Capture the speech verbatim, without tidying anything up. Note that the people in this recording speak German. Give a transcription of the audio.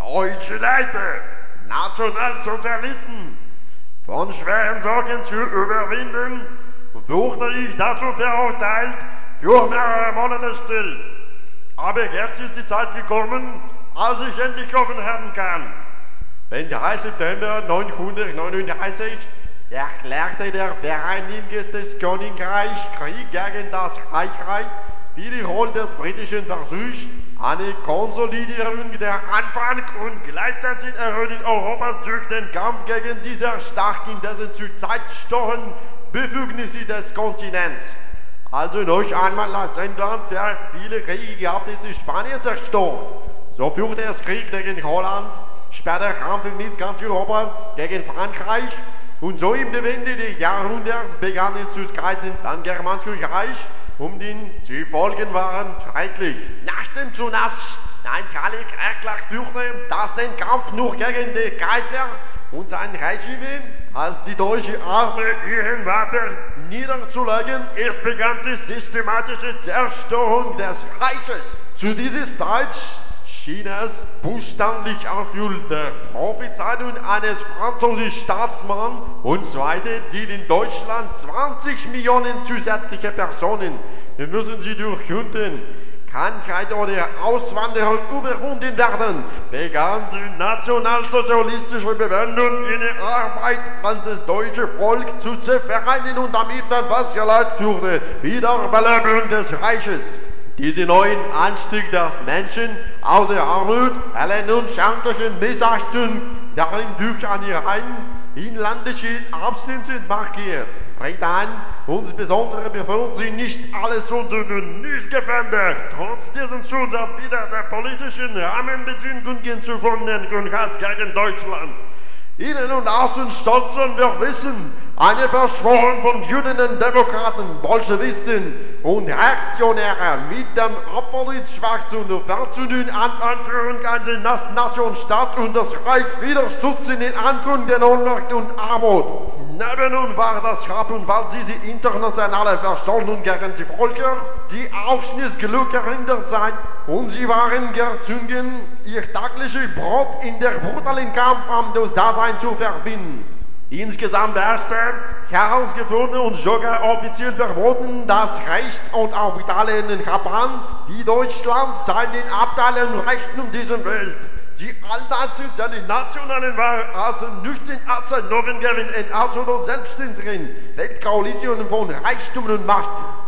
Deutsche Leute, Nationalsozialisten, von schweren Sorgen zu überwinden, wurde ich dazu verurteilt, für mehrere Monate still. Aber jetzt ist die Zeit gekommen, als ich endlich offen werden kann. Den dritten September neunzehnhundertneununddreißig erklärte der Vereinigtes Königreich Krieg gegen das Reichsreich, die die Rolle des britischen Versuchs, eine Konsolidierung der Anfang und gleichzeitig Erhöhung Europas durch den Kampf gegen diese stark in dessen zurzeit storen Befugnisse des Kontinents. Also noch einmal nach England, der viele Kriege gehabt ist, die Spanien zerstört. So führte es Krieg gegen Holland, später Kampf mit ganz Europa gegen Frankreich und so im Ende des Jahrhunderts begann es zu kreisen, dann Germanisches Reich, um den die Folgen waren schrecklich. Nach dem Tsunami, ein Kalik erklärt führte, dass den Kampf nur gegen den Kaiser und sein Regime als die deutsche Armee ihren Waffen niederzulegen, es begann die systematische Zerstörung des Reiches. Zu dieser Zeit schien es buchstäblich erfüllt der Prophezeiung eines französischen Staatsmanns und zweite, die in Deutschland zwanzig Millionen zusätzliche Personen, wir müssen sie durch Künden, Krankheit oder Auswanderung überwunden werden, begann die nationalsozialistische Bewegung in der Arbeit an das deutsche Volk zu vereinen und damit dann was geleitet führte, Wiederbelebung des Reiches. Diese neuen Anstieg des Menschen aus der Armut, Elend und schändlichen Missachtung, darin durch eine rein inländische Abstinenz markiert, bringt ein, insbesondere bevor sie nicht alles unter den nicht gefährdet, trotz diesem Schutz wieder der politischen Rahmenbedingungen zu finden und Hass gegen Deutschland. Innen und außen stolzen wir wissen, eine Verschwörung von Juden und Demokraten, Bolschewisten und Reaktionäre mit dem Abwärtsschwachsinn und Verzündung an Anführung an die Nationenstaat und das Reich wieder stützen in Angrund der Ohnmacht und Armut. Neben uns war das Grab und weil diese internationale Verschuldung gegen die Völker, die auch nicht Glück erinnert sein, und sie waren gezwungen, ihr tägliches Brot in der brutalen Kampf am Dasein zu verbinden. Insgesamt herrschte herausgefunden und sogar offiziell verboten das Recht und auf Italien Japan, die Deutschland seinen Abteilen und Rechten um diese Welt. Die allnationalen Nationalen waren also nüchtern als Novengewinn in absolut selbstständigen Weltkoalitionen von Reichtum und Macht.